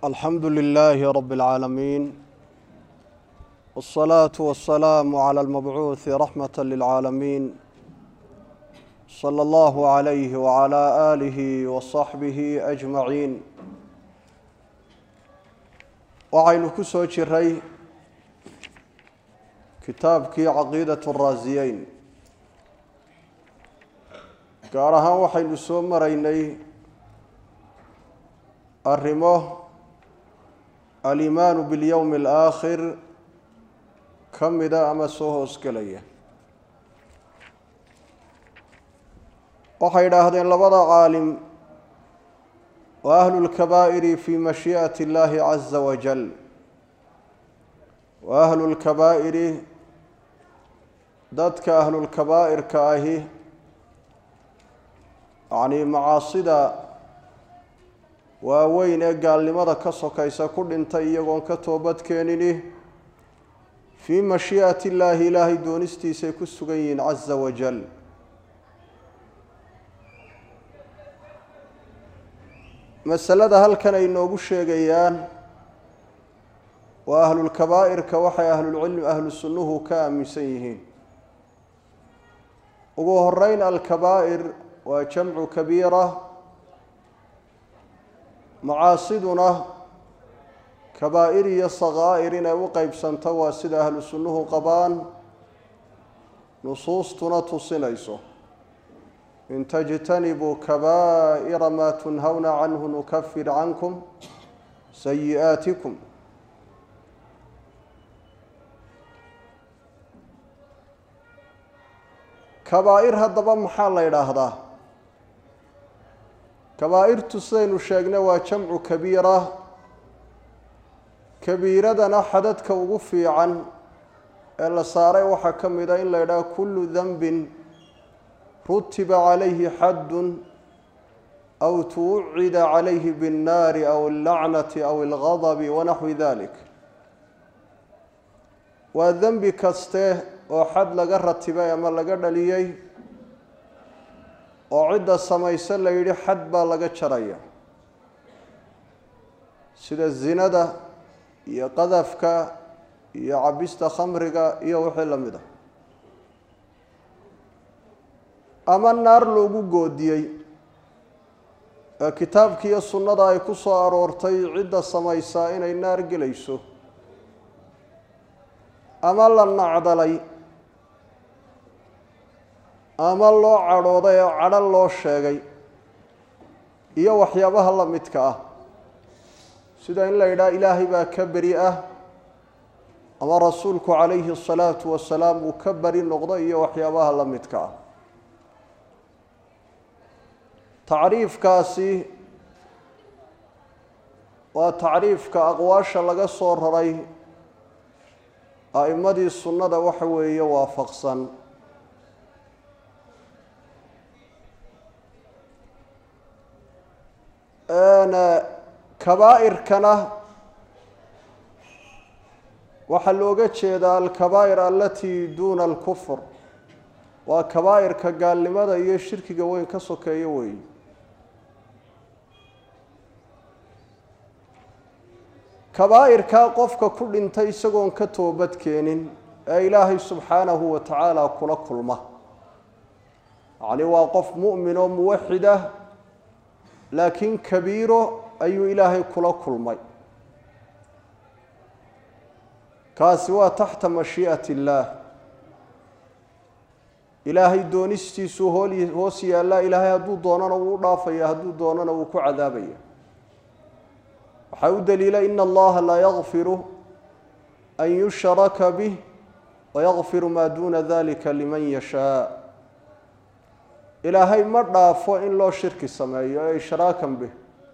الحمد لله رب العالمين والصلاة والسلام على المبعوث رحمة للعالمين صلى الله عليه وعلى آله وصحبه أجمعين وعين كسو جري كتابك عقيدة الرازيين قارها وحين سو مريني الرموه الإيمان باليوم الآخر كم إذا أمسوه اسكليه وحيد أهدين لبضى عالم وأهل الكبائر في مشيئة الله عز وجل وأهل الكبائر ذاتك أهل الكبائر كاهي يعني معاصدا ووين قال لماذا كسوكايسا كل انت يغون كتوبت كينيني في مشيئة الله إلهي دونستي سيكسوغين عز وجل مسألة هل كان ينوغو الشيغيان وأهل الكبائر كوحي أهل العلم أهل السنه كامسيهين وهرين الكبائر وجمع كبيرة معاصدنا كبائر صغائر وقيب سنتوى سيد أهل السنه قبان نصوص تنتصنيسه إن تجتنبوا كبائر ما تنهون عنه نكفر عنكم سيئاتكم كبائر هذا محل إلى كبائر تسين الشيخنا وجمع كبيرة كبيرة دنا حدث كوقفي عن إلا صار وحكم إذا إلا كل ذنب رتب عليه حد أو توعد عليه بالنار أو اللعنة أو الغضب ونحو ذلك والذنب كسته وحد لقى رتبه أما لقى دليي وعدة سمايسة ليري حد بالغة شرعية سيدة الزنا يا قذفك يا عبست خمرك يا وحي لمده أما النار لوغو قوديي كتابك يا السنة أي كسو أرورتي عدة سمايسة إن النار قليسو أما لنا عدلي ama loo cadhooday oo cadho loo sheegay iyo waxyaabaha la midka ah sida in la yiraahdo ilaahay baa ka bari ah ama rasuulku calayhi salaatu wasalaam uu ka bari noqdo iyo waxyaabaha la midka ah tacriifkaasi waa tacriifka aqwaasha laga soo raray a'immadii sunnada waxa weeye waafaqsan أنا كبائر كنا وحلوجت شيء الكبائر التي دون الكفر وكبائر كقال لماذا يشرك جوين كسوك يوي كبائر كقفك كل انتي سجون كتوبت كينين إلهي سبحانه وتعالى كل ما علي واقف مؤمن وموحده لكن كبيره أي إلهي كل ماي كاسوا تحت مشيئة الله إلهي دونستي سهولي هوسي الله إلهي هدو دوننا ورافيا هدو دوننا وكو عذابيا وحاول دليل إن الله لا يغفر أن يشرك به ويغفر ما دون ذلك لمن يشاء إلهي مرة فإن لا شرك السماء إشراكا به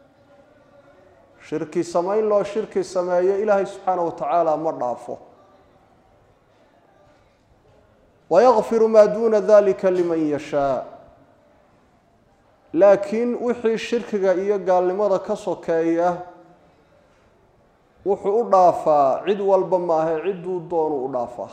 شرك السماء لا شرك السماء إلهي سبحانه وتعالى مرة فو ويغفر ما دون ذلك لمن يشاء لكن وحي الشرك قال لماذا كسوكايا وحي أضافا عد والبماه عد الدون أضافا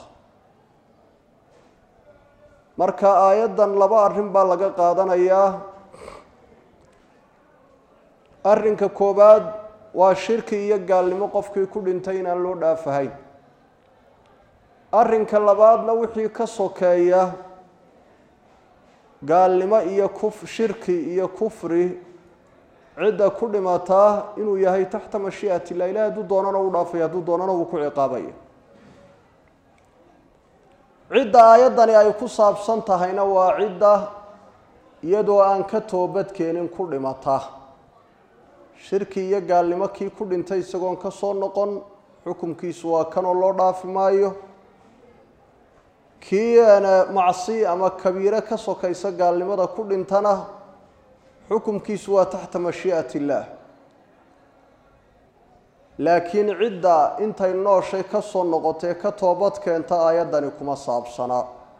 marka aayadan laba arrin baa laga qaadanayaa arrinka koobaad waa shirki iyo gaalnimo qofkii ku dhintay inaan loo dhaafahayn. arrinka labaadna wixii ka sokeeya gaalnimo iyo shirki iyo kufri cidda ku dhimataa inuu yahay taxta mashii'ati illah, ilaahay hadduu doonana u dhaafaya, hadduu doonana wuu ku ciqaabaya. cidda aayaddani ay ku saabsan tahayna waa cidda iyadoo aan ka toobadkeenin ku dhimata. shirki iyo gaalnimo kii ku dhintay isagoon ka soo noqon xukunkiisu waa kanoo loo dhaafi maayo. kii macsi ama kabiire ka sokaysa gaalnimada ku dhintana xukunkiisu waa taxta mashii'ati illaah. laakiin cidda intay nooshay ka soo noqotee ka toobad keenta aayaddani kuma saabsana,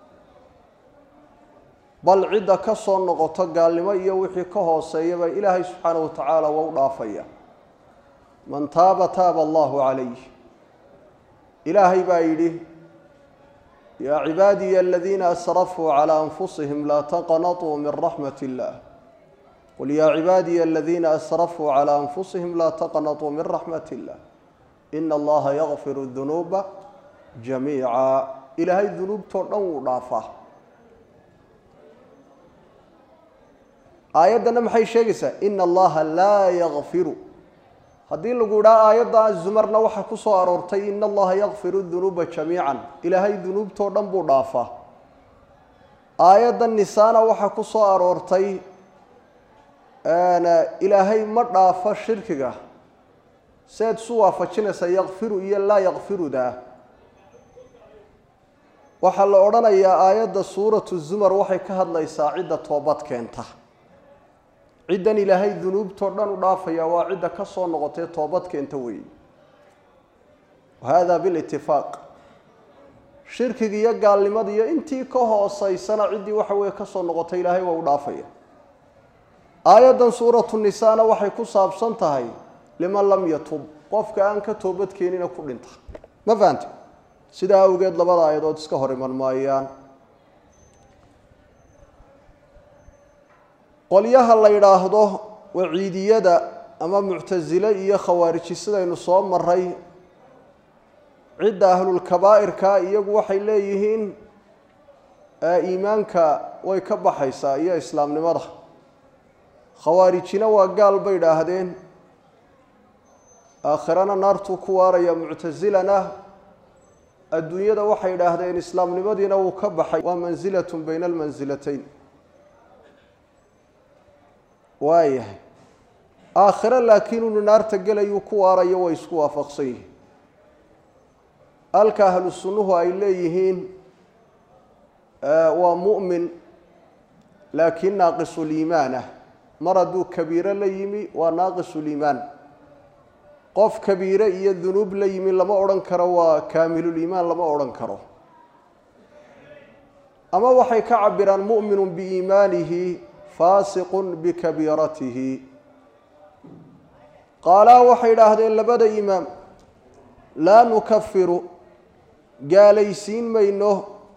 bal cidda ka soo noqoto gaalnimo iyo wixii ka hooseeyaba ilaahay subxaanahu wa tacaala waa u dhaafaya. man taaba taaba allahu calayh. ilaahay baa yidhi yaa cibaadiya aladiina asrafuu calaa anfusihim laa taqnatuu min raxmat illah. qul yaa cibaadiya aladiina asrafuu calaa anfusihim laa taqnatuu min raxmat illah ina allaha yakfiru dunuuba jamiica. ilaahay dunuubtoo dhan wuu dhaafaa. aayaddana maxay sheegaysaa? ina allaha laa yakfiru. haddii lagu idhaha aayadda zumarna waxaa ku soo aroortay ina allaha yakfiru dunuuba jamiican, ilaahay dunuubtoo dhan buu dhaafaa. aayadda nisaana waxaa ku soo aroortay ilaahay ma dhaafo shirkiga. seed isu waafajinaysa yakfiru iyo laa yakfiruda? waxaa la odhanayaa aayadda suuratu zumar waxay ka hadlaysaa cidda toobad keenta. ciddan ilaahay dunuubtoo dhan u dhaafaya waa cidda ka soo noqotee toobad keenta weeye. wahada bilitifaaq. shirkiga iyo gaalnimada iyo intii ka hoosaysana ciddii waxa weeye ka soo noqotay ilaahay waa u dhaafaya. aayaddan suuratu nisaana waxay ku saabsan tahay liman lam yatub, qofka aan ka toobad keenina ku dhinta. ma fahante? sidaa awgeed labada aayadood iska hor iman maayaan. qolyaha la yidhaahdo waciidiyada ama muctasile iyo khawaariji sidaynu soo maray, cidda ahlulkabaa'irka iyagu waxay leeyihiin iimaanka way ka baxaysaa iyo islaamnimada. khawaarijina waa gaal bay idhaahdeen, aakhirana naartuu ku waaraya. muctasilana adduunyada waxay idhaahdeen islaamnimadiina wuu ka baxay, waa mansilatun bayna almansilatayn. waayahay aakhiro laakiin unu naarta gelayuu ku waarayo way isku waafaqsan yihiin. halka ahlu sunnuhu ay leeyihiin waa mu'min laakiin naaqisuliimaan ah. mar hadduu kabiire la yimi waa naaqisuliimaan. qof kabiire iyo dunuub la yimi lama odhan karo waa kaamiluliimaan, lama odhan karo. ama waxay ka cabiraan mu'minun biiimaanihi faasiqun bikabiiratihi. qaalaa waxay idhaahdeen labada imaam laa nukafiru gaalaysiin mayno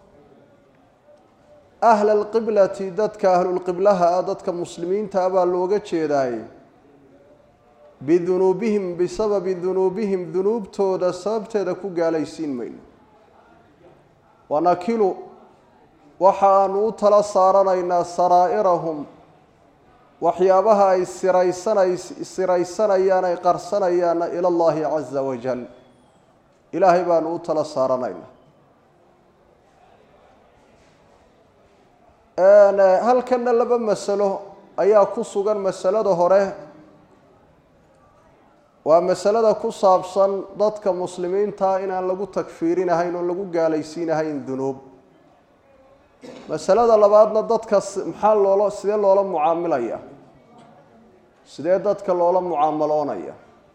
ahla alqiblati, dadka ahlulqiblaha ah, dadka muslimiinta ah baa looga jeedaaye, bidunuubihim, bisababi dunuubihim, dunuubtooda sababteeda ku gaalaysiin mayno. wanakilu waxa aanu u tala saaranaynaa saraa'irahum, waxyaabaha ay siraysanayaan ay qarsanayaanna ila allahi caza wajal, ilaahay baanu u tala saaranaynaa. halkanna laba masalo ayaa ku sugan. masalada hore waa masalada ku saabsan dadka muslimiinta inaan lagu takfiirinahayn oo lagu gaalaysiinahayn dunuub. masalada labaadna dadka sidee loola mucaamilaya, sidee dadka loola mucaamaloonaya.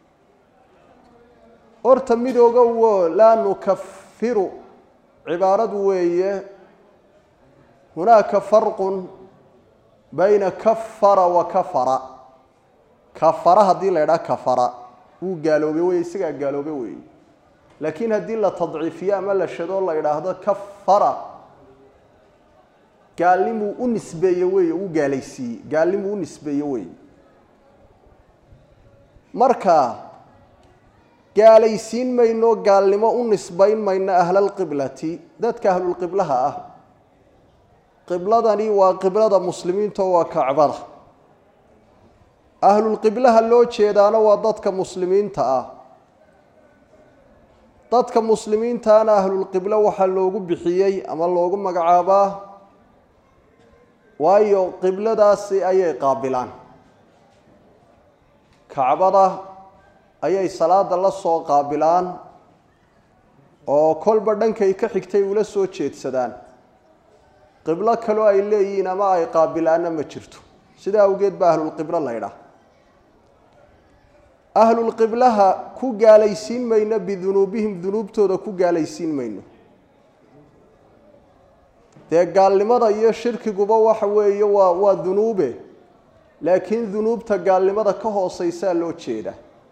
horta midooga wo laa nukafiru cibaaradu weeye hunaaka farqun bayna kafara wa kafara. kafara haddii la idhaha kafara wuu gaaloobay wey, isagaa gaaloobe weeye. laakiin haddii la tadciifiyo ama la shado la idhaahdo kafara, gaalnimuu u nisbeeye weeye, uu gaalaysiiyey, gaalnimuu u nisbeeye weeye. marka gaalaysiin mayno gaalnimo u nisbayn mayno ahlal qiblati dadka ahlul qiblaha ah qibladani waa qiblada muslimiinta waa kacbada ahlul qiblaha loo jeedaana waa dadka muslimiinta ah dadka muslimiintaana ahlul qibla waxa loogu bixiyay ama loogu magacaabaa waayo qibladaasi ayay qaabilaan kacbada ayay salaada la soo qaabilaan oo kolba dhankay ka xigtay ula soo jeedsadaan qiblo kale ay leeyihiin ama ay qaabilaana ma jirto sida awgeed baa ahlul qibla la yidhaah ahlul qiblaha ku gaalaysiin mayno bidunuubihim dunuubtooda ku gaalaysiin mayno dee gaalnimada iyo shirkiguba waxa weeye waa dunuube laakiin dunuubta gaalnimada ka hooseysaa loo jeeda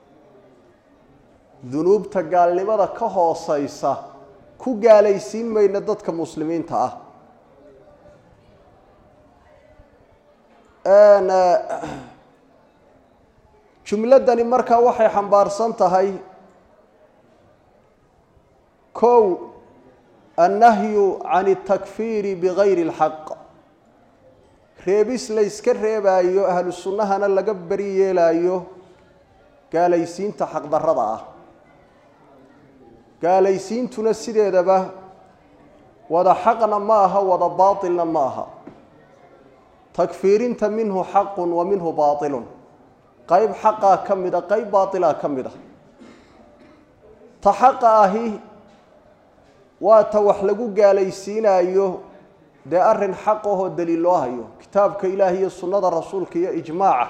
dunuubta gaalnimada ka hooseysa ku gaalaysiin mayno dadka muslimiinta ah jumladani markaa waxay xambaarsan tahay kow annahyu can اtakfiiri bigayri اlxaq reebis la yska reebaayo ahlu sunnahana laga beri yeelaayo gaalaysiinta xaqdarrada ah gaalaysiintuna sideedaba wada xaqna ma aha wada baatilna ma aha takfiirinta minhu xaqun wa minhu baatilun qayb xaqaa ka mid a qayb baatilaa ka mid a ta xaqa ahi waa ta wax lagu gaalaysiinaayo dee arrin xaq ahoo daliil loo hayo kitaabka ilaahi iyo sunnada rasuulka iyo ijmaaca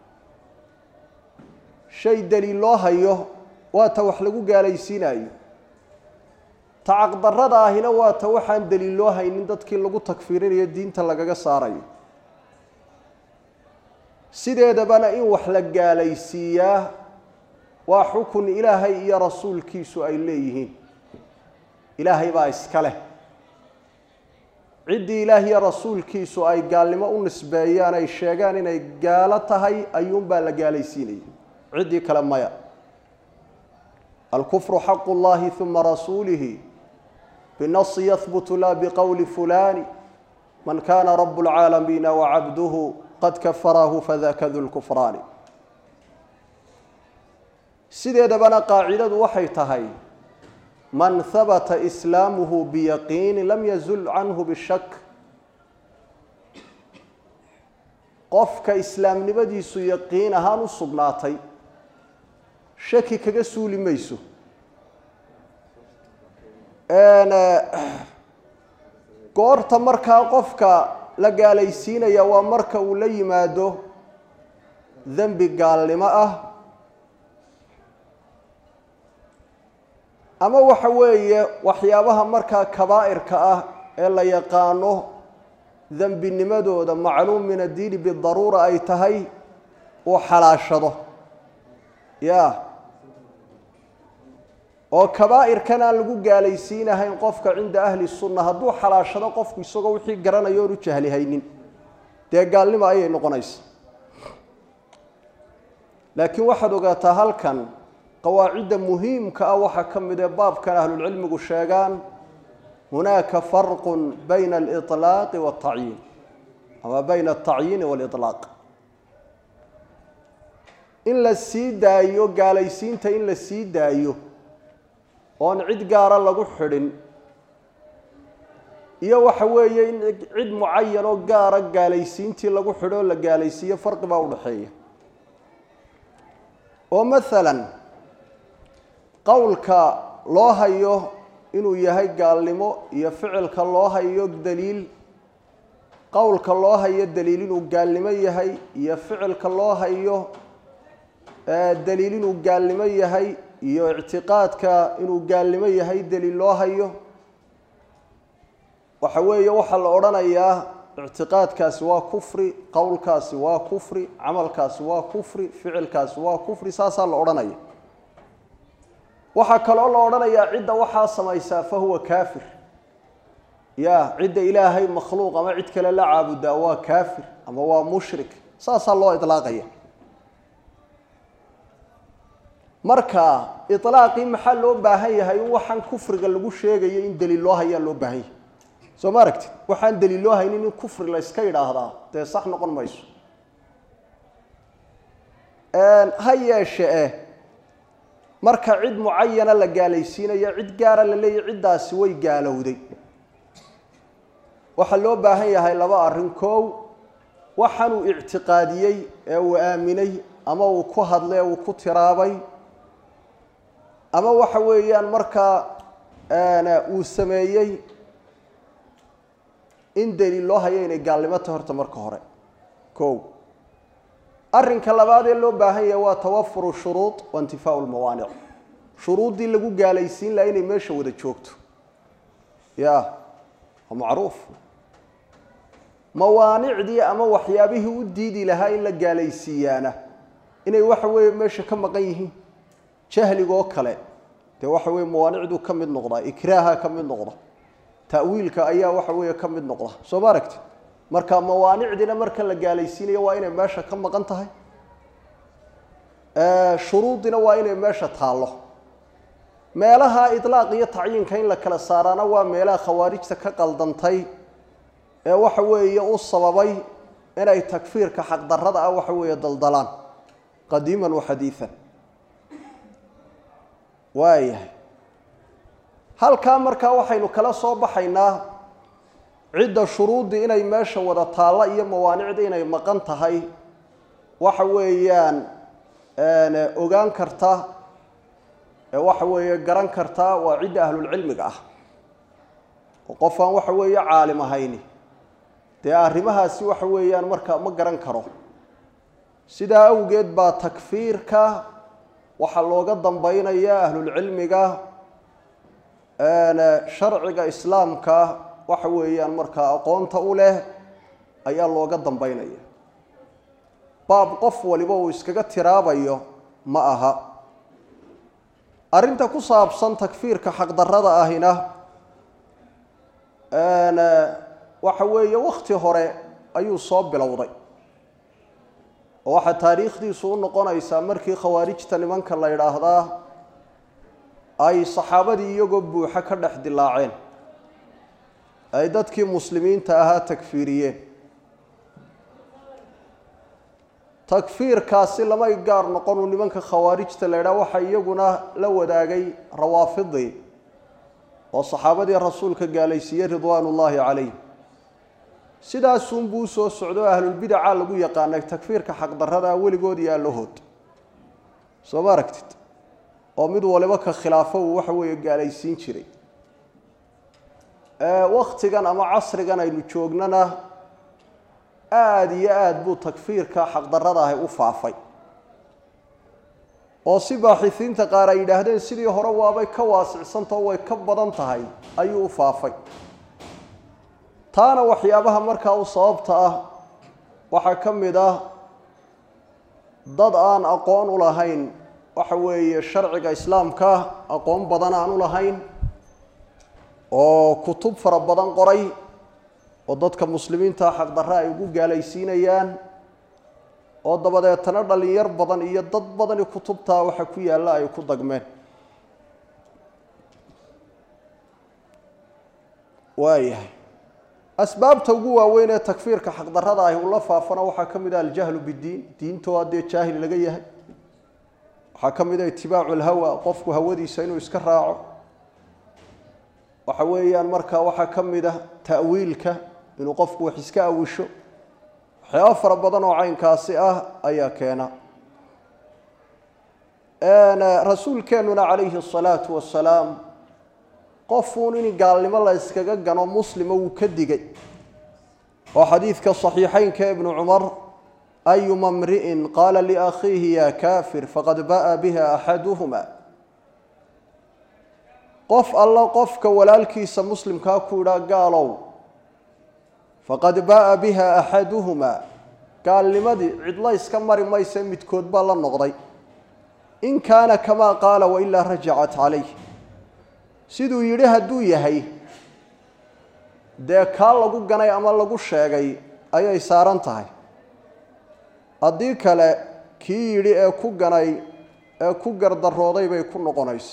shay daliil loo hayo waa ta wax lagu gaalaysiinaayo ta caqdarrada ahina waa ta waxaan daliil loo haynin dadkii lagu takfiirinayo diinta lagaga saarayo sideedabana in wax la gaalaysiiyaa waa xukun ilaahay iyo rasuulkiisu ay leeyihiin ilaahay baa iska leh ciddii ilaah iyo rasuulkiisu ay gaalnimo u nisbeeyaan ay sheegaan inay gaalo tahay ayuunbaa la gaalaysiinaya ciddii kale maya alkufru xaqu llahi uma rasuulihi binasi yahbutu laa biqowli fulani man kana rabu lcaalamiina wacabduhu qad kafarahu fadaka du lkufraani sideedabana qaacidadu waxay tahay man habata islaamuhu biyaqiini lam yazul canhu bishak qofka islaamnimadiisu yaqiin ahaan u sugnaatay shaki kaga suuli mayso goorta markaa qofka la gaalaysiinaya waa marka uu la yimaado dembi gaalnimo ah ama waxa weeye waxyaabaha markaa kabaa'irka ah ee la yaqaano dembinimadooda macluum min addiini bidaruura ay tahay uu xalaashado ya oo kabaa'irkan aan lagu gaalaysiinahayn qofka cinda ahli sunna hadduu xalaashado qofku isagoo wixii garanayo oon u jahli haynin dee gaalnimo ayay noqonaysa laakiin waxaad ogaataa halkan qawaacidda muhiimka ah waxaa ka mid ee baabkan ahlulcilmigu sheegaan hunaaka farqun bayna aliطlaaqi waاltacyiin ama bayna altacyiini waaliطlaaq in la sii daayo gaalaysiinta in la sii daayo oon cid gaara lagu xidhin iyo waxa weeye in cid mucayan oo gaara gaalaysiintii lagu xidho oo la gaalaysiiyo farqi baa udhaxeeya oo maalan qowlka loo hayo inuu yahay gaalnimo iyo ficilka loo hayo daliil qowlka loo hayo daliil inuu gaalnimo yahay iyo ficilka loo hayo daliil inuu gaalnimo yahay iyo ictiqaadka inuu gaalnimo yahay daliil loo hayo waxa weeye waxaa la odhanayaa ictiqaadkaasi waa kufri qowlkaasi waa kufri camalkaasi waa kufri ficilkaasi waa kufri saasaa la odhanaya waxaa kaloo la odhanayaa cidda waxaa samaysaa fahuwa kaafir ya cidda ilaahay makhluuq ama cid kale la caabudaa waa kaafir ama waa mushrik saasaa loo idlaaqaya marka itlaaqi maxaa loo baahan yahay waxaan kufriga lagu sheegayo in daliil loo hayaa loo baahan yahay soo ma aragtid waxaan daliil loo haynin in kufri la iska yiraahdaa de sax noqon mayso hayeeshee marka cid muayana la gaalaysiinayo cid gaara la leeyahay cidaasi way gaalowday waxa loo baahan yahay laba arin koow waxaan uu i'tiqaadiyay ee uu aaminay ama uu ku hadlay uu ku tiraabay ama waxa weeyaan marka uu sameeyay in daliil loo hayo inay gaalnimada horta marka hore koow arrinka labaad ee loo baahan yahay waa tawafuru shuruud wa intifaa'u almawaanic shuruudii lagu gaalaysiin la inay meesha wada joogto ya macruuf mawaanicdii ama waxyaabihii u diidi lahaa in la gaalaysiiyana inay waxa weeye meesha ka maqan yihiin jahligo kale de waxa weeye mawaanicdu ka mid noqda ikraaha ka mid noqda ta'wiilka ayaa waxa weeye ka mid noqda soo baaragti marka mawaanicdina marka la gaalaysiinayo waa inay meesha ka maqan tahay shuruudina waa inay meesha taalo meelaha idlaaq iyo tacyiinka in la kala saarana waa meelaha khawaarijta ka qaldantay ee waxa weeye u sababay inay takfiirka xaq darrada ah waxa weeye daldalaan qadiiman wa xadiisan waayahay halkaa markaa waxaynu kala soo baxaynaa cidda shuruudii inay meesha wada taalla iyo mawaanicda inay maqan tahay waxa weeyaan ogaan karta ee waxa weeye garan karta waa cidda ahlulcilmiga ah oo qofaan waxa weeye caalim ahayni dee arrimahaasi waxa weeyaan marka ma garan karo sidaa awgeed baa takfiirka waxaa looga dambaynayaa ahlulcilmiga sharciga islaamka waxa weeyaan marka aqoonta u leh ayaa looga dambaynaya baab qof waliba uu iskaga tiraabayo ma aha arrinta ku saabsan takfiirka xaq darrada ahina waxa weeye waqti hore ayuu soo bilowday oo waxa taariikhdiisu u noqonaysaa markii khawaarijta nimanka la yiraahdaa ay saxaabadii iyagoo buuxa ka dhex dilaaceen ay dadkii muslimiinta ahaa takfiiriyeen takfiirkaasi lama gaar noqon nimanka khawaarijta la yiraahdo waxa iyaguna la wadaagay rawaafidii oo saxaabadii rasuulka gaalaysiiyay ridwaanullaahi calayhim sidaas buu soo socdo ahlul bid'a lagu yaqaanay takfiirka xaq darrada weligood iyo allahood soo maragtid oo mid waliba ka khilaafo waxa weeye gaalaysiin jiray waqtigan ama casrigan aynu joognana aad iyo aad buu takfiirka xaq darrada ah u faafay oo si baaxiisiinta qaar ay yiraahdeen sidii hore waabay ka waasicsantahay way ka badan tahay ayuu u faafay taana waxyaabaha markaa u sababta ah waxa kamid ah dad aan aqoon u lahayn waxa weeye sharciga islaamka aqoon badan aan u lahayn oo kutub fara badan qoray oo dadka muslimiinta xaq darra ay ugu gaalaysiinayaan oo dabadeetana dhalinyar badan iyo dad badan kutubta waxa ku yaala ay ku dagmeen waayahay asbaabta ugu waaweyn ee takfiirka xaq darrada ah uu la faafana waxa kamid ah al-jahl bid-din diinto hadee jaahil laga yahay waxa kamid ah itibaacu al-hawa qofku hawadiisa inuu iska raaco waxa weeyaan marka waxa kamid ah ta'wiilka inuu qofku wax iska awisho waxyaabo fara badan oo caynkaasi ah ayaa keena rasuulkeenuna calayhi salaatu wassalaam qofuun in gaalnimo la iskaga gano muslima uu ka digay oo xadiidka saxiixaynka ibn Umar ayuma imri'in qala li akhihi ya kafir faqad ba'a biha ahaduhuma qof alla qofka walaalkiisa muslimka ku ira gaalow faqad ba'a biha ahaduhuma gaalnimadii cid la iska mari maysa midkood baa la noqday in kaana kama qala wa illa raja'at alayhi siduu yiri haduu yahay de ka lagu ganay ama lagu sheegay ayay saaran tahay hadii kale kii yiri ee ku ganay ee ku gardarooday bay ku noqonaysa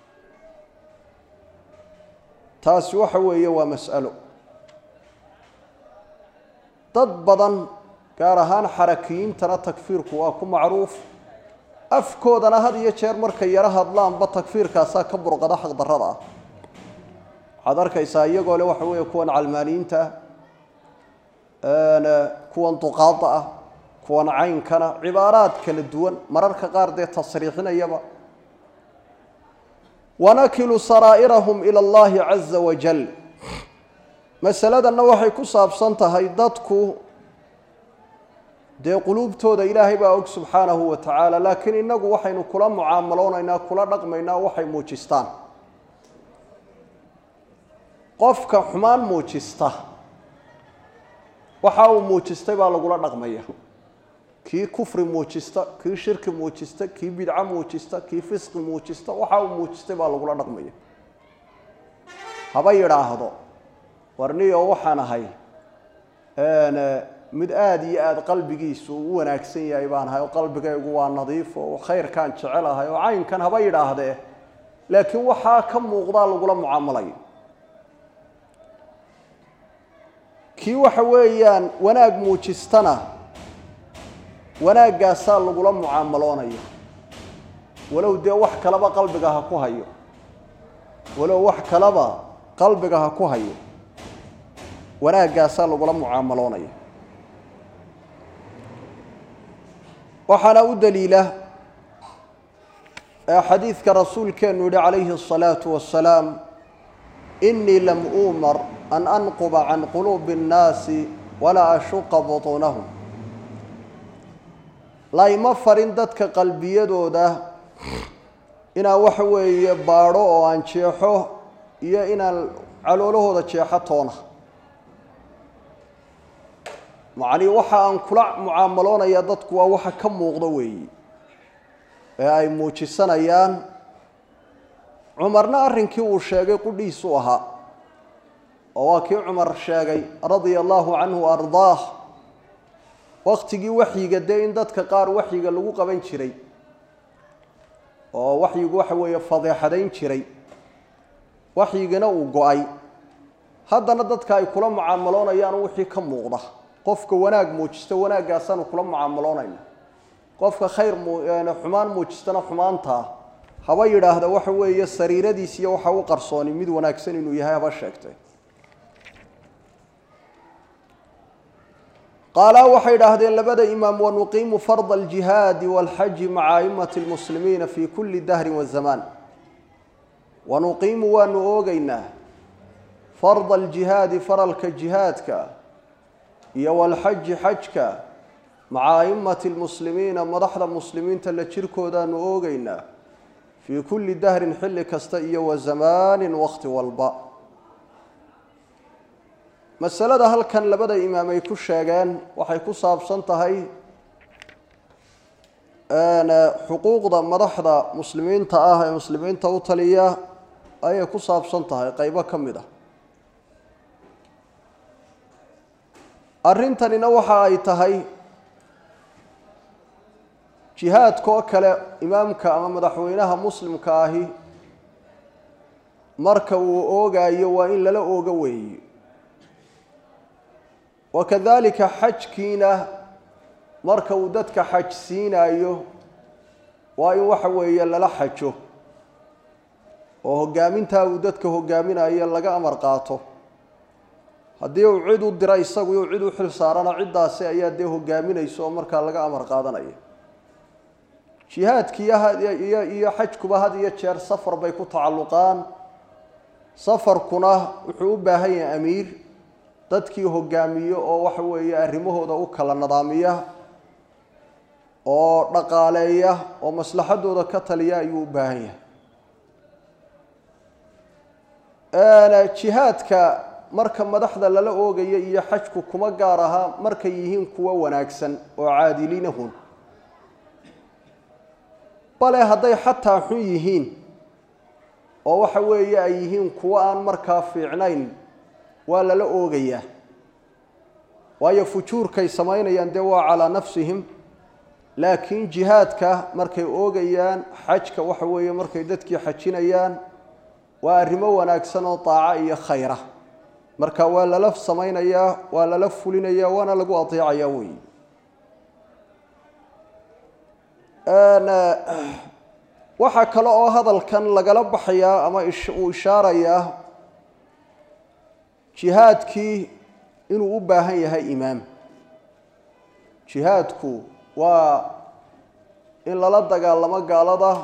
taasi waxa weeye waa mas'alo dad badan gaar ahaan xarakiyiintana takfiirku waa ku macruuf afkoodana had iyo jeer markay yara hadlaanba takfiirkaasaa ka burqada xaq darrada ah waxaad arkaysaa iyagoo le waxa weeye kuwan calmaaniyiinta kuwan duqaada ah kuwan caynkana cibaaraad kala duwan mararka qaar dee tasriixinayaba wanakilu saraa'irahum ila allahi caza wajal masaladanna waxay ku saabsan tahay dadku dee quluubtooda ilaahay baa og subxaanahu wa tacaala laakiin innagu waxaynu kula mucaamaloonaynaa kula dhaqmaynaa waxay muujistaan qofka xumaan muujista waxa uu muujistay baa lagula dhaqmaya kii kufri muujista kii shirki muujista kii bidca muujista kii fisqi muujista waxa uu muujistay baa lagula dhaqmaya haba yidhaahdo warniyo waxaan ahay mid aad iyo aad qalbigiisu u wanaagsan yahay baan ahay oo qalbigaygu waa nadiif oo khayrkaan jecelahay oo caynkan haba yidhaahdee laakiin waxaa ka muuqdaa lagula mucaamalayo kii waxa weeyaan wanaag muujistana wanaaggaasaa lagula mucaamaloonayo walow dee wax kalaba qalbiga ha ku hayo walow wax kalaba qalbiga ha ku hayo wanaaggaasaa lagula mucaamaloonayo waxaana u daliila xadiidka rasuulkeenu yihi calayhi الصalaaةu wasalaam inii lam uumar an anquba can quluubi الnaasi walaa ashuqa buطuunahum layma farin dadka qalbiyadooda inaan waxa weeye baadho oo aan jeexo iyo inaan caloolahooda jeexo toona macnii waxa aan kula mucaamaloonaya dadku waa waxa ka muuqda weeyi ee ay muujisanayaan cumarna arrinkii uu sheegay qudhiisu ahaa oo waa kii cumar sheegay radia allahu canhu ardaah waktigii waxyiga dee in dadka qaar waxyiga lagu qaban jiray oo waxyigu waxa weeye fadeexadayn jiray waxyigana uu go-ay haddana dadka ay kula mucaamaloonayaan wixii ka muuqda qofka wanaag muujista wanaaggaasanu kula mucaamaloonayna qofka khayr xumaan muujistana xumaanta haba yidhaahda waxa weeye sariiradiis iyo waxa u qarsooni mid wanaagsan inuu yahay haba sheegtay قالوا waxay yidhaahdeen labada imaam wanuqiimu fard aljihaadi walxaji maca a'immati lmuslimiina fi kulli dahrin wazamaan wanuqiimu waanu oogaynaa farda aljihaadi faralka jihaadka iyo walxaji xajka maca a'immati lmuslimiina madaxda muslimiinta la jirkoodaanu oogaynaa fii kulli dahrin xilli kasta iyo wazamaanin waqti walba masalada halkan labada imaam ay ku sheegeen waxay ku saabsan tahay xuquuqda madaxda muslimiinta ah ee muslimiinta u taliya ayay ku saabsan tahay qaybo ka mid ah arrintanina waxa ay tahay jihaadka oo kale imaamka ama madaxweynaha muslimka ahi marka uu oogayo waa in lala ooga weeyo wakadalika xajkiina marka uu dadka xaj siinayo waa in waxa weeye lala xajo oo hogaamintaa uu dadka hogaaminayo laga amar qaato haddii uu cid u dira isagu iyo cid u xil saarana ciddaasi ayaa dee hogaaminaysa oo markaa laga amar qaadanaya jihaadkiiyo xajkuba had iyo jeer safar bay ku tacalluqaan safarkuna wuxuu u baahan yahay amiir dadkii hogaamiyo oo waxa weeye arrimahooda u kala nidaamiya oo dhaqaaleeya oo maslaxadooda ka taliya ayuu u baahan yahay jihaadka marka madaxda lala oogayo iyo xajku kuma gaar aha markay yihiin kuwa wanaagsan oo caadiliinahun bale hadday xataa xun yihiin oo waxa weeye ay yihiin kuwa aan markaa fiicnayn waa lala oogayaa waayo fujuurkay samaynayaan dee waa calaa nafsihim laakiin jihaadka markay oogayaan xajka waxa weeye markay dadkii xajinayaan waa arrimo wanaagsan oo taaca iyo khayra marka waa lala samaynayaa waa lala fulinayaa waana lagu ateecayaa weeye waxa kale oo hadalkan lagala baxayaa ama uu ishaarayaa jihaadkii inuu u baahan yahay imaam jihaadku waa in lala dagaalamo gaalada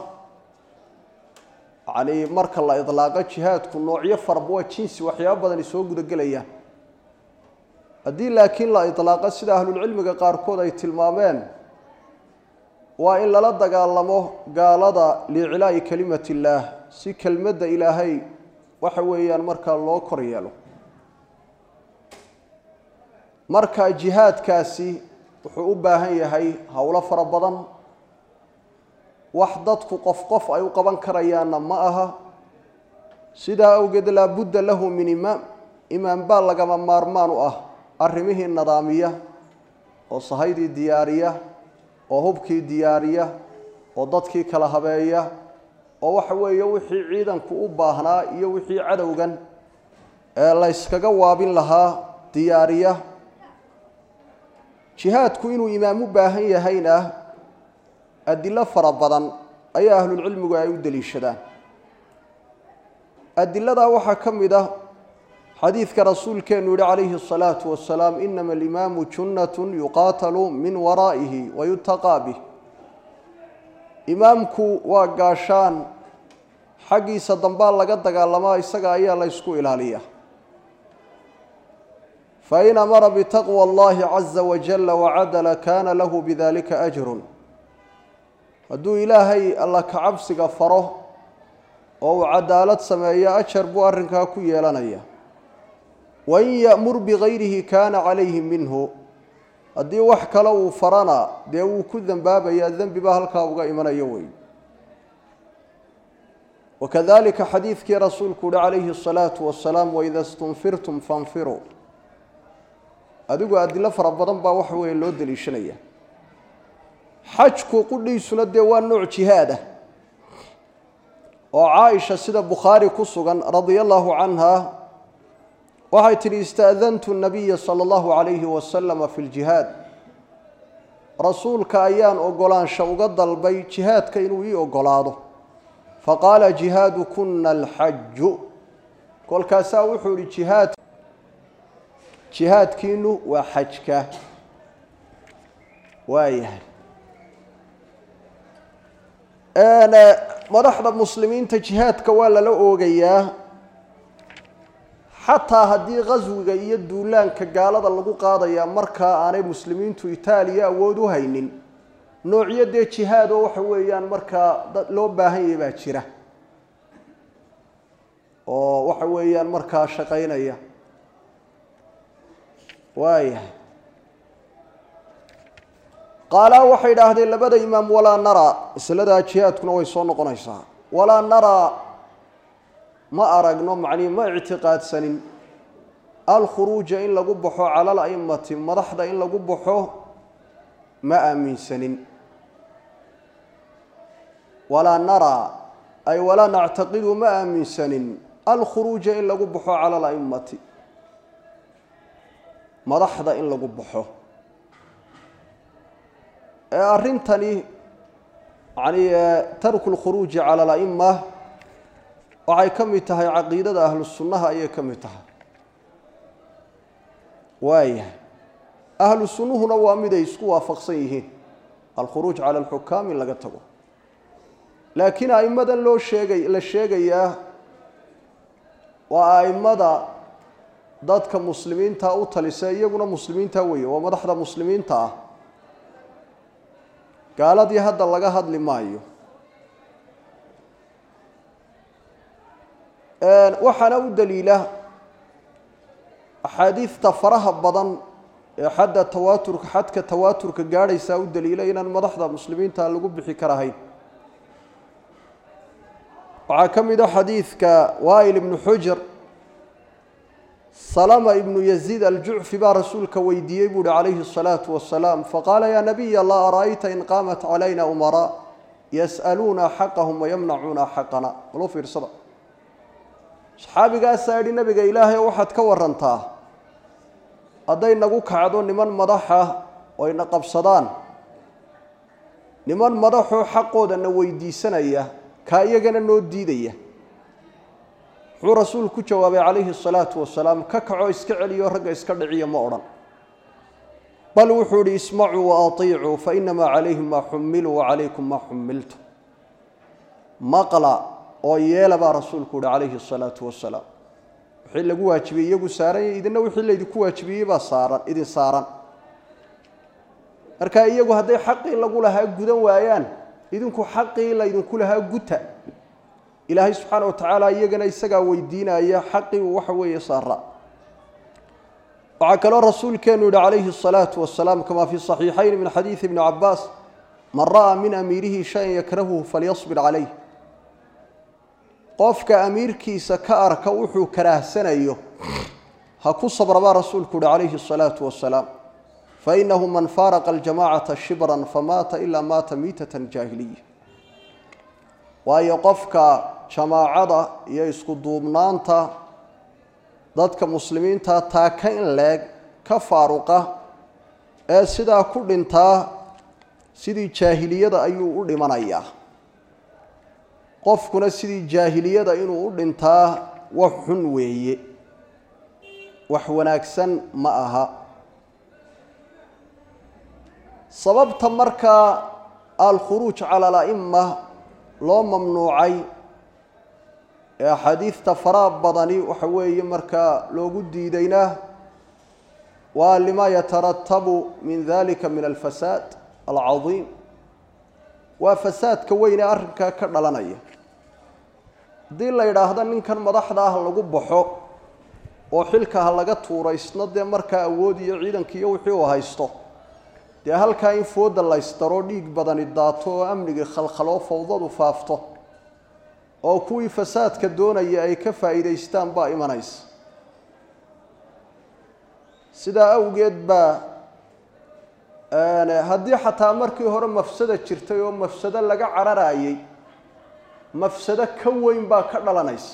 yani marka la idlaaqo jihaadku noocyo farba waa jinsi waxyaabo badan soo guda gelayaan haddii laakiin la idlaaqo sida ahlulcilmiga qaarkood ay tilmaameen waa in lala dagaalamo gaalada liiclaa'i kelimati illaah si kelmadda ilaahay waxa weeyaan markaa loo kor yeelo marka jihaadkaasi wuxuu u baahan yahay howlo fara badan wax dadku qof ay u qaban karayaanna ma aha sidaa awgeed laabudda lahu min imaam baa lagama maarmaan u ah arrimihii nidaamiya oo sahaydii diyaariya oo hubkii diyaariya oo dadkii kala habeeya oo waxa weeye wixii ciidanku u baahnaa iyo wixii cadowgan ee la iskaga waabin lahaa diyaariya jihaadku inuu imaam u baahan yahayna adilo fara badan ayaa ahlulcilmigu ay u daliishadaan adiladaa waxaa ka mid ah xadiidka rasuulkeenu yihi calayhi الصalaaةu wasalaam inama alimaamu junnatun yuqaatalu min waraa'ihi wayutaqaa bih imaamku waa gaashaan xaggiisa dambaa laga dagaalamaa isaga ayaa la ysku ilaaliya fain amara bitaqwى اllahi caza wajala wacadala kana lahu bidalika ajrun hadduu ilaahay alla ka cabsiga faro oo uu cadaalad sameeyo ajar buu arrinkaa ku yeelanaya wain ya'mur bigayrihi kaana calayhi minhu haddii wax kale uu farana dee wuu ku dembaabayaa dembi baa halkaa uga imanayo wey wakadalika xadiidkii rasuulku uhi calayhi الصalaaةu wasalaam waida stunfirtum fanfiruu adigu adilo fara badan baa waxa weeye loo daliishanaya xajku qudhiisuna dee waa nooc jihaad ah oo caaisha sida bukhaari ku sugan radia allahu canha waxay tidhi ista'dantu nabiya sala allahu calayhi wasalama fi ljihaad rasuulka ayaan ogolaansha uga dalbay jihaadka inuu ii ogolaado faqaala jihaadukuna alxaju kolkaasaa wuxuu ihi jihaadkiinu waa xajka waayahay madaxda muslimiinta jihaadka waa lala oogayaa xataa haddii qaswiga iyo duulaanka gaalada lagu qaadayaa markaa aanay muslimiintu itaaliya awood u haynin noocyo dee jihaad oo waxa weeyaan markaa loo baahan yahay baa jira oo waxa weeyaan markaa shaqaynaya waayahay qaalaa waxay idhaahdeen labada imaam walaa naraa masaladaa jihaadkuna way soo noqonaysaa walaa naraa ma aragno macnihi ma ictiqaadsanin alkhuruuja in lagu baxo cala ala'immati madaxda in lagu baxo ma aaminsanin walaa naraa ay walaa nactaqidu ma aaminsanin alkhuruuja in lagu baxo cala ala'immati madaxda in lagu baxo arrintani yani tarku lkhuruuji cala ala'ima waxay ka mid tahay caqiidada ahlu sunnaha ayay ka mid tahay waayahay ahlu sunnuhuna waa mid ay isku waafaqsan yihiin alkhuruuj cala alxukaam in laga tago laakiin a'immadan la sheegayaa waa a'immada dadka muslimiinta u talisa iyaguna muslimiinta weeye waa madaxda muslimiinta ah gaaladii hadda laga hadli maayo waxaana u daliila axaadiidta faraha badan ee xadka tawaaturka gaadhaysaa u daliila inaan madaxda muslimiinta lagu bixi karahayn waxaa ka mid a xadiidka waa'il ibnu xujr سلمة ابن يزيد الجعفي با رسولك ويديي بود عليه الصلاة والسلام فقال يا نبي الله أرأيت إن قامت علينا أمراء يسألون حقهم ويمنعون حقنا ولو في رسالة صحابي قال سيدي النبي إلهي وحد كورنتا أدين نقول كعدون لمن مضحة وإن قبصدان لمن مضحوا حقه دنا ويدي سنية كايجنا نوديدية هو رسول كجواب عليه الصلاة والسلام ككعو إسكعلي ورقة إسكعلي مورا بل وحوري اسمعوا وأطيعوا فإنما عليهم ما حملوا وعليكم ما حملتم مقلا أو يلبى رسول كود عليه الصلاة والسلام وحيل جوا تبي يجو سارين إذا نو حيل يدكوا تبي بصارا إذا صارا أركاي يجو هذا حقي إلا قولها جدا ويان إذن كو حقي إلا إذن كلها جتا إلهي سبحانه وتعالى يجنا يسقى ويدينا يا حقي وحوي صارا وعكر الرسول كان عليه الصلاة والسلام كما في الصحيحين من حديث ابن عباس من رأى من أميره شيء يكرهه فليصبر عليه قفك أمير كيس كأرك وحو كره سنيه هكو صبر با رسولك عليه الصلاة والسلام فإنه من فارق الجماعة شبرا فمات إلا مات ميتة جاهلية وأي قفك جماعة يسكو دومنانتا dadka muslimiinta taa ka in leeg ka faaruqa ee sidaa ku dhintaa sidii jaahiliyada ayuu u dhimanayaa qofkuna sidii jaahiliyada inuu u dhintaa wax xun weeye wax wanaagsan ma aha sababta markaa al-khuruuj cala al-a'imma loo mamnuucay حديث تفراب بدني وحوي مركا لوجود دينا ولما يترتب من ذلك من الفساد العظيم وفساد كوين أركا كرلانية دي اللي يراهدان إن كان مضحدا هاللجو بحق وحلك هاللجت ورئيسنا ده مركا أودي عيدا كيوحي وهايستو ده هالكاين فود الله يستروديك بدني الداتو أمنيك خلخلو فوضى وفافته oo kuwii fasaadka doonaya ay ka faa'iideystaan baa imanays sida awgeed ba haddii xataa markii hore mafsada jirtay oo mafsada laga cararayay mafsada ka weyn baa ka dhalanaysa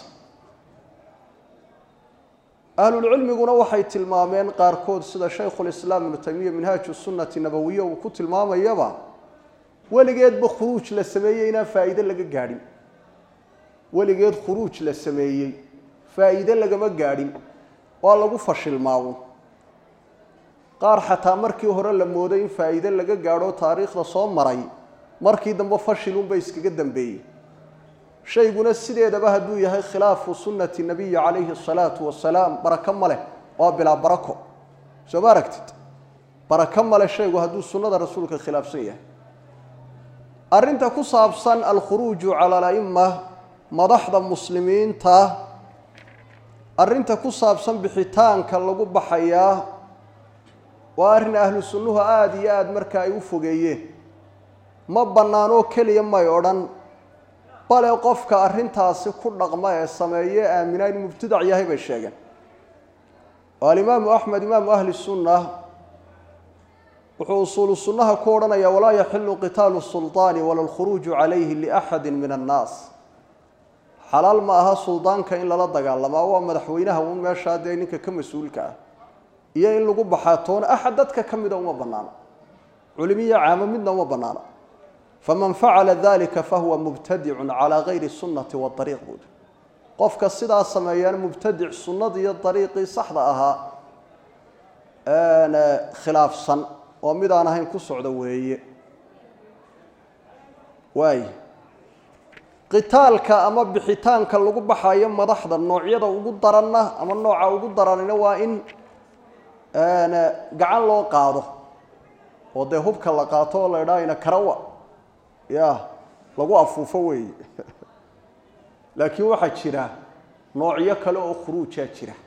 ahlul cilmiguna waxay tilmaameen qaarkood sida Shaykhul Islaam Ibn Taymiyyah minhaaj sunnati nabawiyya uu ku tilmaamayaba waligeed ba khuruuj la sameeyay inaan faa'iido laga gaadhin waligeed khuruuj la sameeyay faa'iido lagama gaadhin waa lagu fashilmaawo qaar xataa markii hore la mooday in faa'iido laga gaadho taariikhda soo maray markii dambe fashilun bay iskaga dambeeyay shayguna sideedaba hadduu yahay khilaafu sunnati nabiy calayhi salaatu wasalaam baraka male waa bilaa barako soo maaragtid baraka male shaygu hadduu sunnada rasuulka khilaafsan yahay arrinta ku saabsan al-khuruuju cala al-a'imma madaxda muslimiinta arrinta ku saabsan bixitaanka lagu baxayaa waa arrin ahlu sunnuhu aad iyo aad marka ay u fogeeyeen ma bannaano kaliya may odhan bale qofka arrintaasi ku dhaqma ee sameeye aamina in mubtadac yahay bay sheegeen al-imaam Ahmad imaam ahli sunnah wuxuu usul sunnaha ku odhanayaa walaa yaxillu qitaalu sultaani wala al-khuruuju calayhi li ahadin min an-naas حلال ما ها سلطان كإن لا دجال لما هو مدحوينها وما شاد إنك كم مسؤول كه يا إن لقوا بحاتون أحدتك كم ده وما بنانا علمية عامة منا وما بنانا فمن فعل ذلك فهو مبتدع على غير السنة والطريق بود قفك الصدا سميان مبتدع السنة دي الطريق صحراها أنا خلاف صن ومدانا هين كسر وهي واي قتالك أما بحيتانك اللي قبحا يوم ضحض النوعية وقد درنا أما النوع وقد درنا وإن أنا قعان له قاضه وده هبك اللي قاطه الله يراينا كروة يا لقوا أفوفوي لكن واحد شراه نوعية كله خروج شراه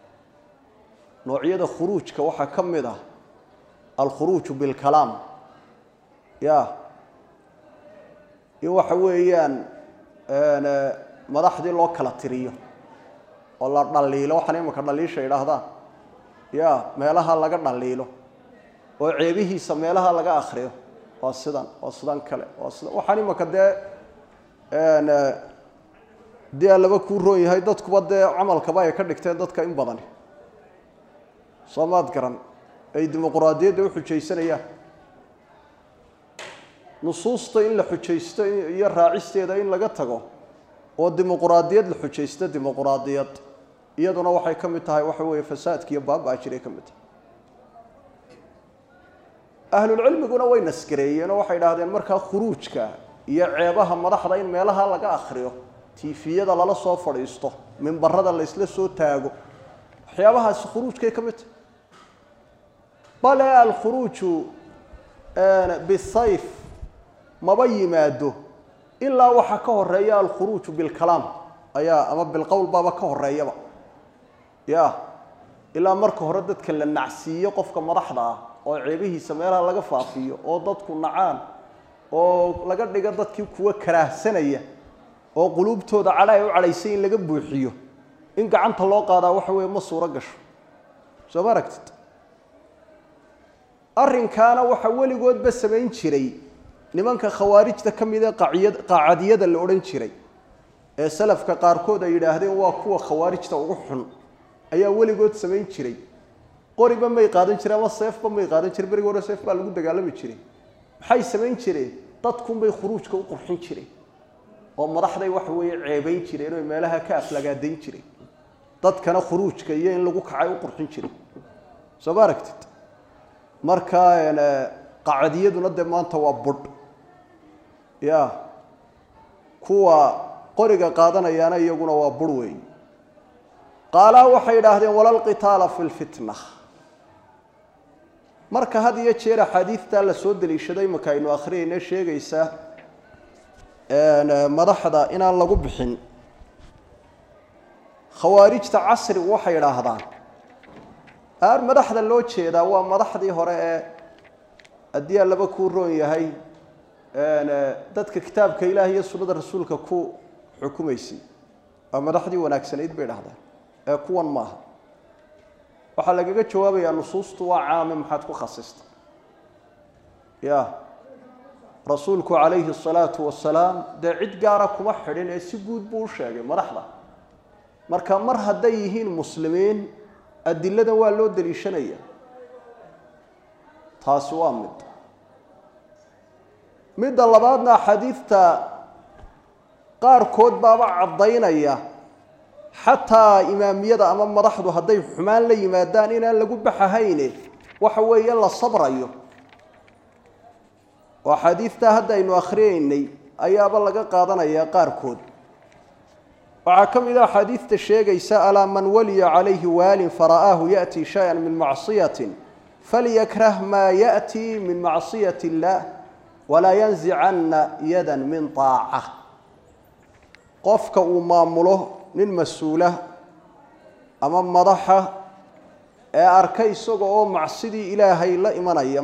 نوعية خروج كواحد كم ده الخروج بالكلام يا يوحويان أنا مدحدي لو كلا تريو oo la dhaliilo waxaan imika dhaliisha yiraahdaan ya meelaha laga dhaliilo oo ceebihiisa meelaha laga akhriyo waa sidan kale waa sidan waxaan imika dee laba ku roon yahay dadkuba dee camalkaba ay ka dhigteen dadka in badan Soomaad garan ay dimuqraadiyadda u xujaysanayaan nusuusta in la xujaysto iyo raacisteeda in laga tago oo dimuqraadiyad la xujaysto dimuqraadiyad iyaduna waxay ka mid tahay waxa weeye fasaadka iyo baabaa jiray ka mid ahlul cilmiguna way nasgareeyeen oo waxay yiraahdeen marka khuruujka iyo ceebaha madaxda in meelaha laga akhriyo tiifiyada lala soo fadhiisto minbarada la isla soo taago waxyaabahaas khuruujkay ka mid bal al khuruuju bisayf maba yimaado ilaa waxa ka horeeya al khuruuju bil kalaam ayaa ama bil qawl baba ka horeeyaba ya ilaa marka hore dadka la nacsiiyo qofka madaxda ah oo ceebihiisa meelaha laga faafiyo oo dadku nacaan oo laga dhigo dadkii kuwa karaahsanaya oo qulubtooda calaay u calaysay in laga buuxiyo in gacanta loo qaadaa waxa weeye ma suura gasho soo maragtid arrinkaana waxa weligoodba samayn jiray nimanka khawaarijta ka mid ah qaacadiyada la oran jiray ee salafka qaarkood ay yiraahdeen waa kuwa khawaarijta ugu xun ayaa weligood samayn jiray qoriba may qaadan jireen ama seefba may qaadan jireen bariga hore seef baa lagu dagaalami jiray maxay samayn jireen dadku bay khuruujka u qurxin jireen oo madaxday wax weeye ceebayn jireen oo meelaha ka aflagaadayn jireen dadkana khuruujka iyo in lagu kacay u qurxin jireen soo baaragtid marka qaacadiyaduna de maanta waa budh ya kuwa qoriga qaadanayana iyaguna waa budh weey qaala waxay yiraahdeen walal qitaala fil fitnah marka had iyo jeer xadiista la soo daliishaday marka aynu akhriyayna sheegaysa madaxda inaan lagu bixin khawaarijta casri waxay yiraahdaan madaxda loo jeedaa waa madaxdii hore ee adii laba ku roon yahay dadka kitaabka Ilaahay iyo sunnada rasuulka ku xukumaysay madaxdii wanaagsanayd bay yiraahdaan kuwan maaha waxa lagaga jawaabayaa nusuustu waa caam maxad ku khasista ya rasuulku alayhi salatu wasalaam da cid gaara kuma xidhin ee si guud buu sheegay madaxda marka mar haday yihiin muslimiin adillada waa loo daliishanaya taas waa mid labaadna xadiista qaar kood baaba cadaynaya حتى إمامية أمام مرحضو هدي حمان لي مادان إنا لقو بحهيني وحوي يلا صبر أيو وحديث هدي إنو أخريني أياب الله قادنا يا قاركود وعكم إذا حديث الشيء سأل من ولي عليه وال فرآه يأتي شيئا من معصية فليكره ما يأتي من معصية الله ولا ينزعن يدا من طاعة قفك أمامله nin mas'uula ama madaxa arkay isagoo macsidii Ilaahay la imanaya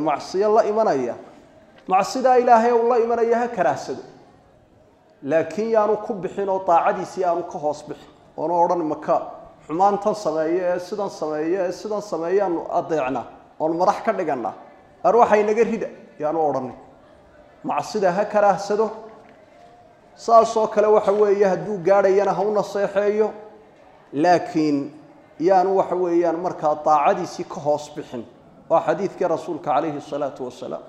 macsida Ilaahay oo la imanaya ha karaasado laakiin yaanu ku bixin oo taacadiisi aanu ka hoos bixin oo oran maka xumaantan sidan sameeyaan adeecna oo madax ka dhigana arwaxay naga rida yaanu oran macsida ha karaasado saasoo kale waxa weeye haduu gaarayana ha u naseexeeyo laakiin yaanu waxa weeyaan marka taacadiisi ka hoos bixin waa xadiiska rasuulka kaleeyhi salaatu wasalaam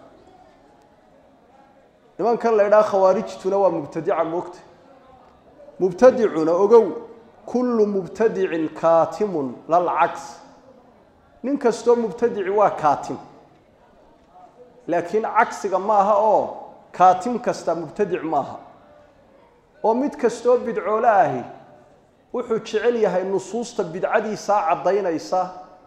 nimanka la yiraahdo khawaarijtuna waa mubtadi'a moogta mubtadi'una ogow kullu mubtadi'in kaatimun lal aks nin kasto mubtadi'i waa kaatim laakiin aksiga maaha oo kaatim kasta mubtadi' maaha oo mid kasto bidcoolaahi wuxuu jecel yahay nusuusta bidcadiisa cadaynaysa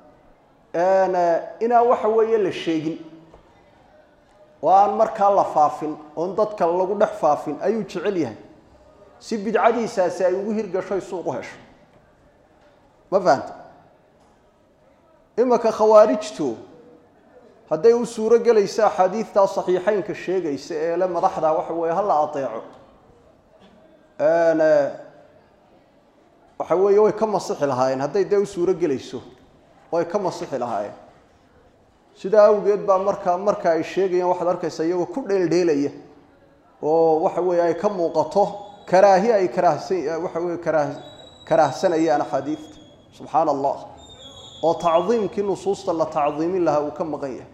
ina waxa weeye la sheegin waan marka la faafin oo dadka lagu dhex faafin ayuu jecel yahay si bidcadiisaasi ay ugu hirgasho suuq u hesho ma fahanto imaka khawaarijtu haday u suuro galaysa xadiista saxiixaynka sheegaysa ee la madaxda waxa weeye hal adeeco waxa weeye way ka masixi lahaayeen hadday dee u suuro gelayso way ka masixi lahaayeen sidaa awgeed baa marka ay sheegayaan waxaad arkaysaa iyagoo ku dheeldheelaya oo waxa weeye ay ka muuqato karaahi ay waxa weeye karaahsanayaan axaadiista subxaana allah oo tacdiimkii nusuusta la tacdiimin lahaa uu ka maqan yahay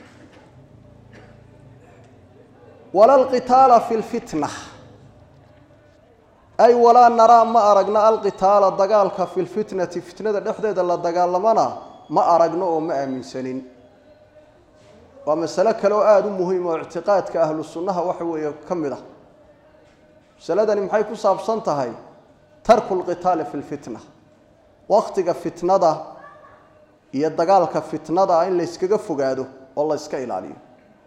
wala alqitaala fi lfitna ay walaa naraa ma aragna alqitaala dagaalka fi lfitnati fitnada dhexdeeda la dagaalamana ma aragno oo ma aaminsanin waa masalo kale oo aada u muhiim oo ictiqaadka ahlu sunnaha waxa weeye ka mid ah masaladani maxay ku saabsan tahay tarku lqitaali fi lfitna waqtiga fitnada iyo dagaalka fitnada in la iskaga fogaado oo la iska ilaaliyo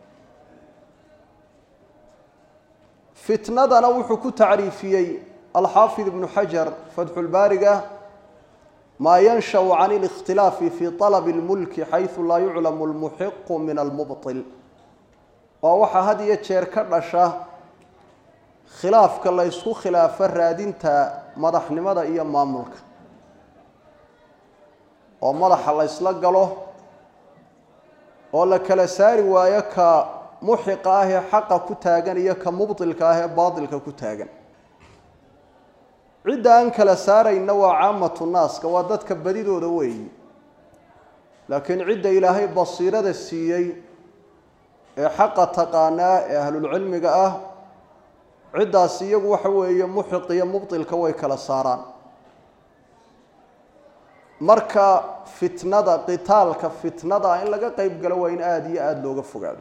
fitnadana wuxuu ku tacriifiyey alxaafid ibnu xajar fatxulbaariga maa yanshaw can اlikhtilaafi fi طalabi اlmulki xayثu laa yuclamu اlmuxiqu min almubطil waa waxaa had iyo jeer ka dhasha khilaafka la ysku khilaafo raadinta madaxnimada iyo maamulka oo madaxa la ysla galo oo la kala saari waayo ka muxiqa ah ee xaqa ku taagan iyo ka mubطilka ah ee baatilka ku taagan cidda aan kala saarayna waa caamatu naaska waa dadka badidooda weeyi laakiin cidda ilaahay basiirada siiyey ee xaqa taqaanaa ee ahlulcilmiga ah ciddaas iyagu waxa weeye muxiq iyo mubtilka way kala saaraan marka fitnada qitaalka fitnada in laga qayb galo waa in aada iyo aada looga fogaado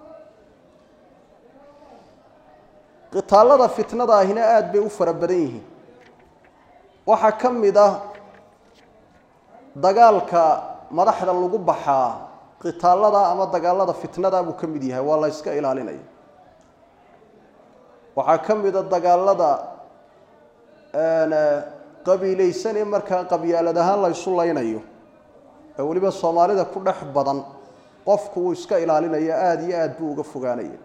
qitaalada fitnada ahina aada bay u fara badan yihiin waxaa ka mid ah dagaalka madaxda lagu baxaa qitaalada ama dagaalada fitnada buu ka mid yahay waa la iska ilaalinaya waxaa ka mid a dagaalada qabiilaysan ee markaa qabyaalad ahaan la ysu laynayo ee weliba soomaalida ku dhex badan qofku wuu iska ilaalinaya aada iyo aada buu uga fogaanaya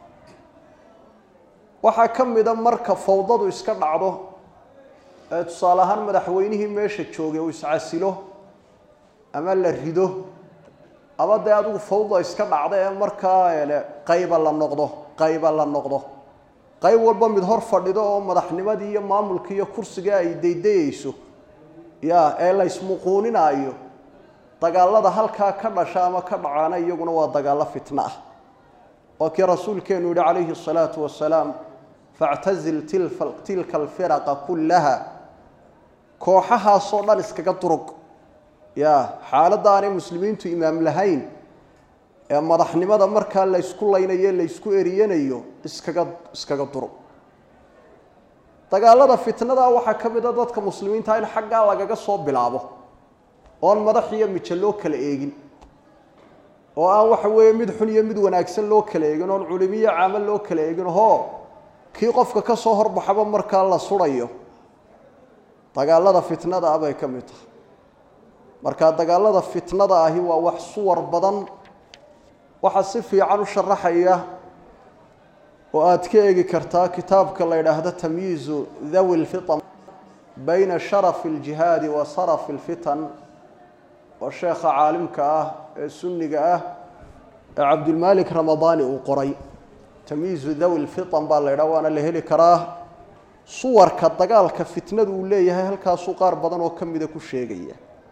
waxaa ka mid a marka fawdadu iska dhacdo tusaale ahaan madaxweynihii meesha joogay uu iscasilo ama la rido ama dee adigu fawda iska dhacda ee markaa qayba la noqdo qayb walba mid hor fadhido oo madaxnimadii iyo maamulkii iyo kursiga ay daydayeyso ee la ismuquuninaayo dagaalada halkaa ka dhasha ama ka dhacaana iyaguna waa dagaallo fitno ah waa kii rasuulkeenu yihi calayhi الsalaatu wasalaam factazil tilka alfiraqa kullaha kooxahaasoo dhan iskaga durug xaaladda aanay muslimiintu imaam lahayn ee madaxnimada markaa la ysku laynayo la ysku eriyanayo iskaga durug dagaalada fitnada waxaa ka mid a dadka muslimiinta in xaggaa lagaga soo bilaabo oon madax iyo mijo loo kala eegin oo aan waxa weeye mid xun iyo mid wanaagsan loo kala eegin oon culimiyo caamo loo kala eegin hoo kii qofka ka soo horbaxaba markaa la surayo dagaalada fitnada ah bay ka mid tahay markaa dagaalada fitnada ahi waa wax suwar badan waxaa si fiican u sharaxaya oo aad ka eegi kartaa kitaabka la yidhaahdo tamyiizu dhawi lfitan bayna sharafi aljihaadi wa sarafi alfitan oo sheekha caalimka ah ee sunniga ah ee cabdulmalik ramadaani uu qoray tamyiizu dhawi lfitan baa la yidhaha waana la heli karaa suwarka dagaalka fitnadu uu leeyahay halkaasuu qaar badan oo ka mida ku sheegaya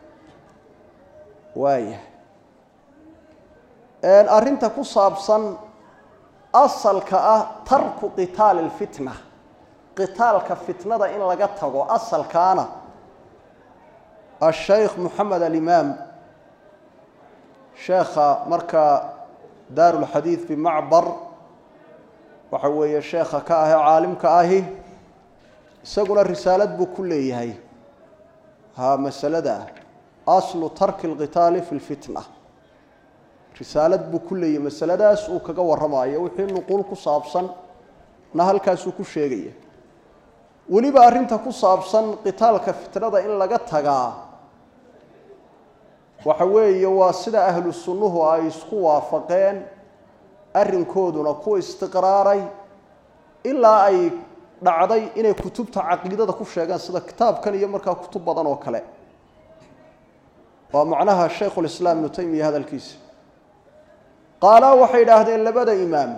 waaya arrinta ku saabsan asalka ah tarku qitaali lfitna qitaalka fitnada in laga tago asalkaana ashaykh moxamed alimaam sheekha markaa daarulxadiid bimacbar waxa weeye sheekha ka ahee caalimka ahi isaguna risaalad buu ku leeyahay masalada aslu tarki alqitaali fi lfitna risaalad buu ku leeyahay masaladaas uu kaga warramayo wixii nuquul ku saabsan na halkaasuu ku sheegaya weliba arrinta ku saabsan qitaalka fitnada in laga tagaa waxa weeye waa sida ahlu sunnuhu ay isku waafaqeen arrinkooduna ku istiqraaray ilaa ay dhacday inay kutubta caqiidada ku sheegaan sida kitaabkan iyo markaa kutub badan oo kale waa macnaha Sheikh al-Islam Ibn Taymiyyah hadalkiisa qaala waxay yiraahdeen labada imaam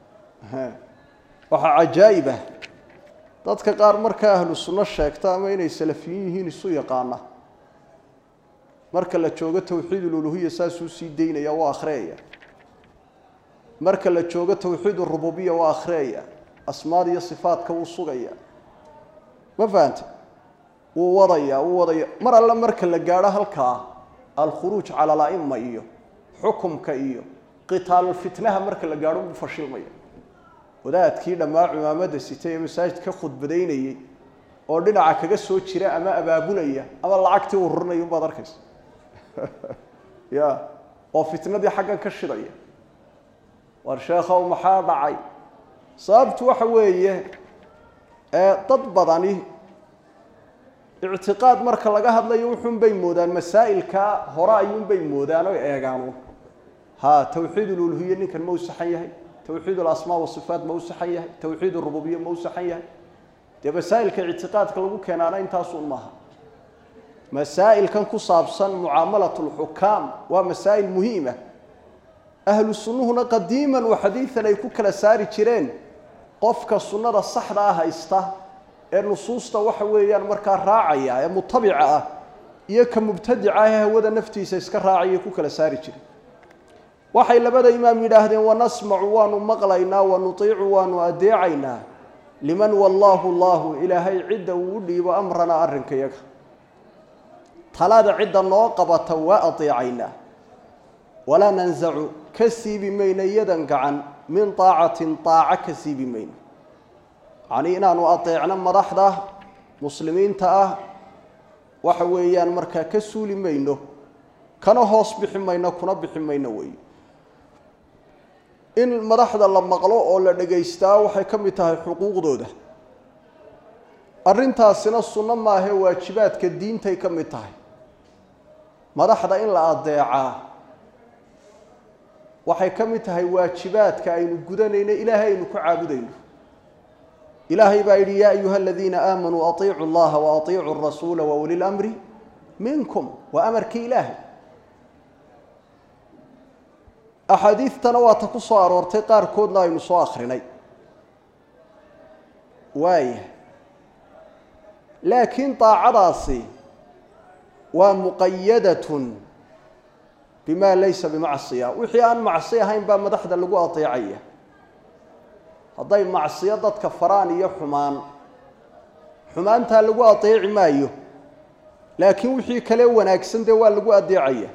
waxa ajaayiba dadka qaar markaa ahlu sunna sheegta ama inay salafiyiin yihiin isu yaqaana marka la joogo tawxiid uluhiyya saasuu sii deynaya waa akhriya marka la joogo tawxiid rububiyya waa akhriya asmaad iyo sifaadka uu sugaya ma fahanti uu wadaya mar alla marka la gaaro halka al-khuruj ala al-a'imma iyo xukumka iyo qitaal fitnaha marka la gaaro uu fashilmaya wadaadkii dhamaa cimaamada sitay masaajidka khudbadeynayay oo dhinaca kaga soo jira ama abaabulaya ama lacagtii uu rurnayo baad arkaysa ya oo fitnadii xaggan ka shidaya war sheekhow maxaa dhacay sababtu waxa weeye dad badani i'tiqaad marka laga hadlayo wuxuun bay moodaan masaa'ilka hore ayuun bay moodaan oo eegaano ha tawxiid uluhiyya ninkan ma u saxan yahay توحيد الأسماء والصفات موسحية توحيد الربوبية موسحية دي مسائل كاعتقاد كلو كان أنا إنتاسون معها مسائل كان كصابصا معاملة الحكام ومسائل مهمة أهل السنة هنا قديما وحديثا يكون كلا ساري تيرين قفك السنة الصحراء هايستا النصوص توحويا مركا راعية متبعة يك مبتدعة هو ذا نفتي سيسكر راعية يكون كلا ساري تيرين waxay labada imaam yiraahdeen wa nasma'u wa numaqlayna wa nuti'u wa nu'adi'ayna liman wallahu allah ilaahay cidda uu dhiibo amrana arrinkayaga talada cidda noo qabata wa ati'ayna wala nanza'u kasibi mayna yadan gacan min ta'atin ta'a kasibi mayna ani inaanu ati'na madaxda muslimiinta ah waxa weeyaan marka ka suuli mayno kana hoos bixi mayno kuna bixi mayno way in madaxda la maqlo oo la dhageystaa waxay ka mid tahay xuquuqdooda arintaasina sunna ma aha waajibaadka diintay ka mid tahay madaxda in la adeeca waxay ka mid tahay waajibaadka aynu gudanayna ilaahay aynu ku caabudayno ilaahay baa yidhi yaa ayuha alladina aamanuu atiicu allaha wa atiicu ar-rasuula wa ulil amri minkum wa amarki ilaahay أحاديثنا واتكسر وارتقار كودنا ينصو آخرين واي لكن طاعراسي ومقيدة بما ليس بمعصية وحيان معصية هاي بقى مدحدة لقوة طيعية هذا معصية ضد كفراني حمان تها لقوة طيعي مايو لكن وحي كلو وناكسن دوا لقوة طيعية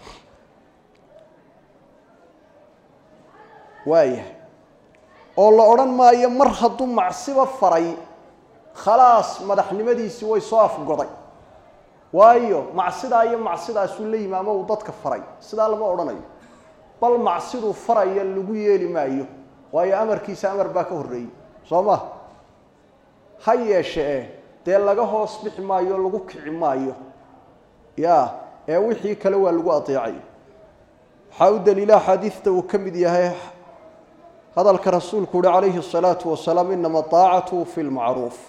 وايه oo la oran maayo mar haduu macsiba faray khalaas madaxnimadiisi way soo afgoday waayo macsidaas uu leeyahay uu dadka faray sida lama oranayo bal macsidu faraya lagu yeeli maayo waayo amarkiisa amar baa ka horeeyay Sooma hayeeshee dee laga hoos bixi maayo lagu kici maayo ya ee wixii kale waa lagu adeecay waxa uu daliila xadiista uu kamid yahay هذا الرسول قول عليه الصلاة والسلام إنما طاعته في المعروف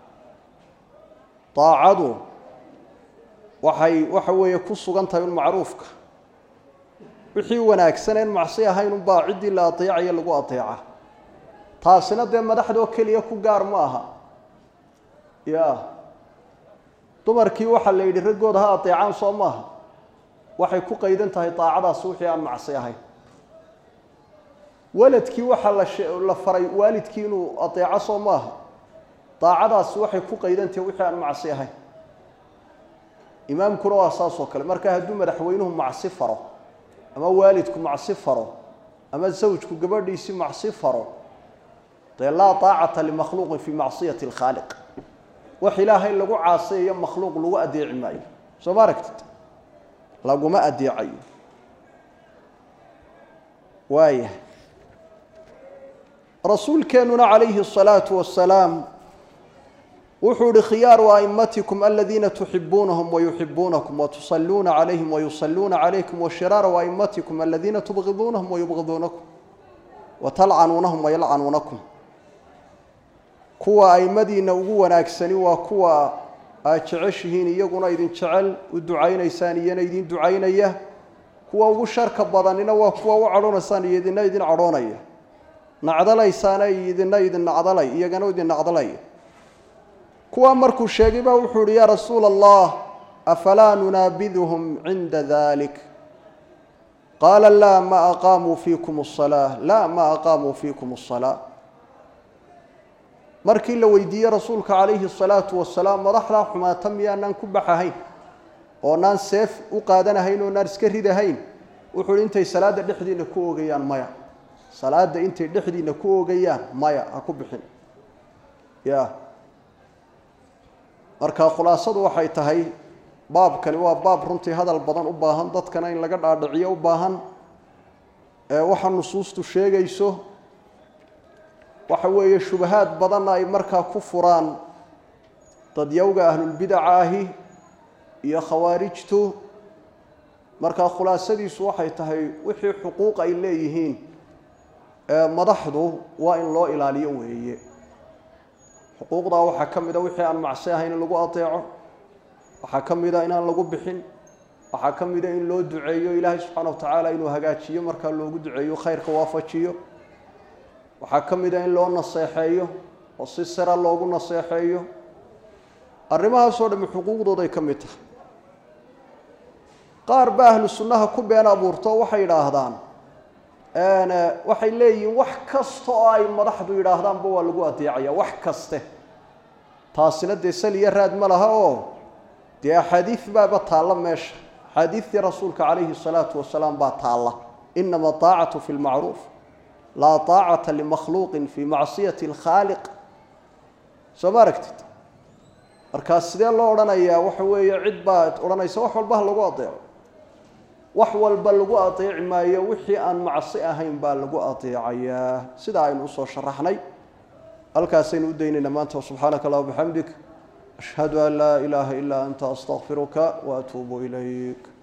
طاعته وحي يكسو أنت بالمعروف وحي وناكسنين معصية هاي نباعد لا أطيع يلقوا أطيعه تاسنا دي مدحد وكل يكو قار ماها يا تمركي وحا اللي يرقود ها أطيعان صوماها وحي كو قيدن تهي طاعة صوحي عن معصية هاي ولدكي waxa la faray waalidkii inuu ateeco Soomaha taacadaas waxay ku qeydantay wixii aan macsi ahay imaamku waa asaas oo kale marka haduu madaxweynuhu macsi faro ama waalidku macsi faro ama zawjku gabadhiisi macsi faro la taa'ata li makhluuq fi ma'siyati al-khaliq wax ilaahay lagu caasiyo makhluuq lagu adeeci maayo soo maaragtid lagu ma adeecayo waaya رسول كانوا عليه الصلاة والسلام وحور خيار أئمتكم الذين تحبونهم ويحبونكم وتصلون عليهم ويصلون عليكم وشرار أئمتكم الذين تبغضونهم ويبغضونكم وتلعنونهم ويلعنونكم kuwa aymadiina ugu wanaagsani waa kuwa aad jeceshihiin iyaguna idin jecel u ducaynaysaan iyana idin ducaynaya kuwa ugu sharka badanina waa kuwa u cadhoonaysaan iyo idina idin cadhoonaya nacdalaysaana idina idin nacdalay iyagana idin nacdalaya kuwa markuu sheegay baa wuxuu yidhi yaa rasuula allah afalaa nunaabiduhum cinda dalik qaala laa ma aqaamuu fiikum asalaa laa ma aqaamuu fiikum asalaa markii la weydiiyey rasuulka calayhi الsalaatu wasalaam madaxdaa xumaata miyaanaan ku baxahayn oo naan seef u qaadanahayn oo naan iska ridahayn wuxuu hi intay salaadda dhexdiina ku oogayaan maya salaadda intay dhexdiina ku oogayaan maya ha ku bixin ya marka khulaasadu waxay tahay baabkani waa baab runtii hadal badan u baahan dadkana in laga dhaadhiciyo u baahan waxa nusuustu sheegayso waxa weeye shubahaad badanna ay markaa ku furaan dadyowga ahlulbidaca ahi iyo khawaarijtu markaa khulaasadiisu waxay tahay wixii xuquuq ay leeyihiin madaxdu waa in loo ilaaliyo weeye xuquuqdaa waxaa ka mid a wixii aan macsi ahayn in lagu adeeco waxaa ka mid a inaan lagu bixin waxaa ka mid a in loo duceeyo ilaahay subxaana wa tacaala inuu hagaajiyo markaa loogu duceeyo khayrka waafajiyo waxaa ka mid a in loo naseexeeyo oo si sira loogu naseexeeyo arrimahaasoo dhammi xuquuqdooday ka mid tahay qaar ba ahlu sunnaha ku been abuurto waxay yidhaahdaan waxay leeyihiin wax kasta oo ay madaxdu yidhaahdaanba waa lagu adeecaya wax kaste taasina dee sal iyo raad ma laha oo dee axaadiid baaba taalla meesha axaadiidtii rasuulka calayhi الsalaatu wasalaam baa taalla inama aطaacatu fi lmacruuf laa طaacata limakhluuqin fii macsiyati اlkhaaliq soo ma aragtid markaa sidee loo odhanayaa waxa weeye cid baad odhanaysa wax walba ha lagu adeeco wax walba lagu adeeci maayo wixii aan macsi ahayn baa lagu adeecayaa sida aynu usoo sharaxnay halkaasaynu u daynayna maanta subxaanaka allah bixamdik ashhadu an laa ilaaha ilaa anta astaqfiruka waatuubu ilayk